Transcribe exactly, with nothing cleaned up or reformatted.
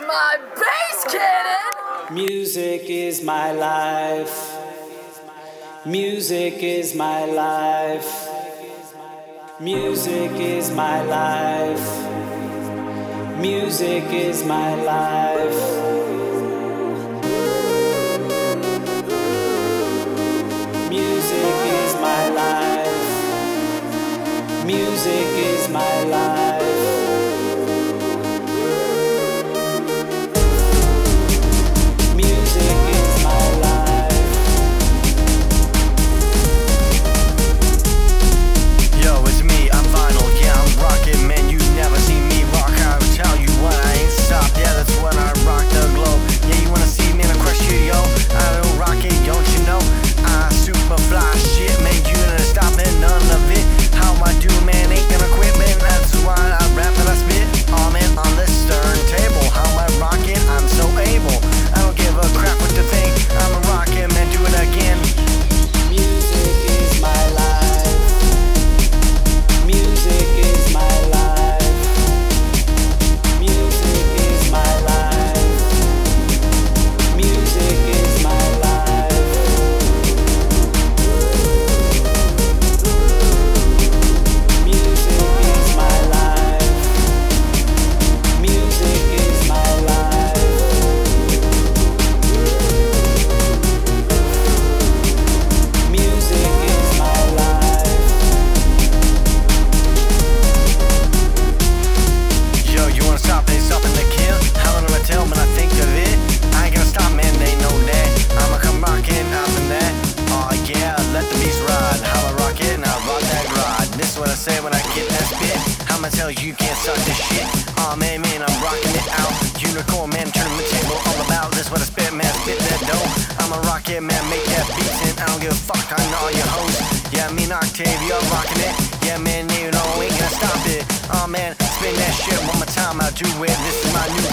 my bass cannon! Music is my life. Music is my life. Music is my life. Music is my life. Music is my life. Music is my life. Music is my life. Yo, it's me, I'm vinyl, yeah, I'm rockin', man, you never seen me rock. I'll tell you what, I ain't stopped, yeah, that's when I rock the globe. Yeah, you wanna see me in a crush you, yo, I don't rock it, don't you know? I super fly shit, man, you ain't stopping none of it. How I do, man, ain't gonna quit, man, that's why I rap and I spit. Oh man, on this turntable, how I rock it, I'm so able. I don't give a crap what you think, I'm a rockin', man, do it again. Music is my life. Music is my life. Music is my life. Music is my life. Music is my life. Music is my life. Music is my life. Yo, you wanna stop, they stopping to kill? How long am I tell when I think of it? I ain't gonna stop, man, they know that. I'ma come rockin' out in that. Oh yeah, let the beats ride. How I rock it, and I rock that ride. This is what I say when I get that spit. I'ma tell you, you can't suck this shit. Oh man, man, I'm rocking it out. Unicorn, man, turn the table all about. This is what I spit, man, spit that dough. I'ma rock it, man, make that beat, and I don't give a fuck, I know all your hoes. Yeah, me and Octavia rocking it. Yeah, man, you know, ain't gonna stop it. Oh man, spin that shit one more time, I'll do it. This is my new